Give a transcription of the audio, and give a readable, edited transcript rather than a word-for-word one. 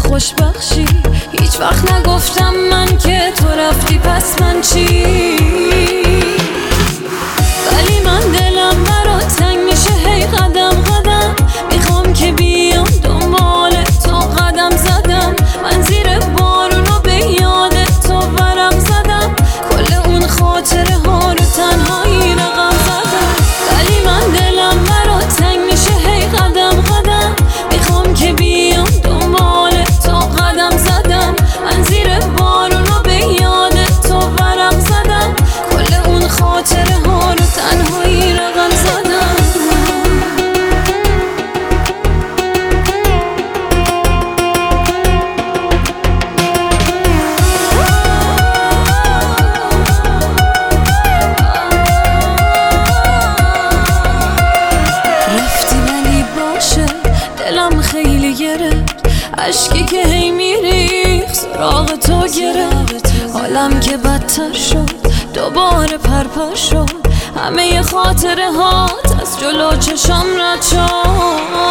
خوشبخشی. هیچ وقت نگفتم من که تو رفتی پس من چی، ولی من دلم برات تنگ میشه هی قدم قدم. میخوام که بیام دنبال تو قدم زدم، من زیر بارونو به یاد تو ورق زدم. کل اون خاطره ها رو تنهایی رقم زدم، ولی من دلم برات تنگ میشه هی قدم قدم. میخوام که بیام دنبال تو قدم زدم، من زیر بارونو به یاد تو ورق زدم. کل اون خاطره ها رو تنهایی رقم زدم. رفتی ولی باشه، دلم خیلی گرفت، اشکی که هی میریخ سراغ تو گرفت. حالم که بدتر شد، دوباره پرپر شد، همه خاطره هات از جلو چشم رد شد.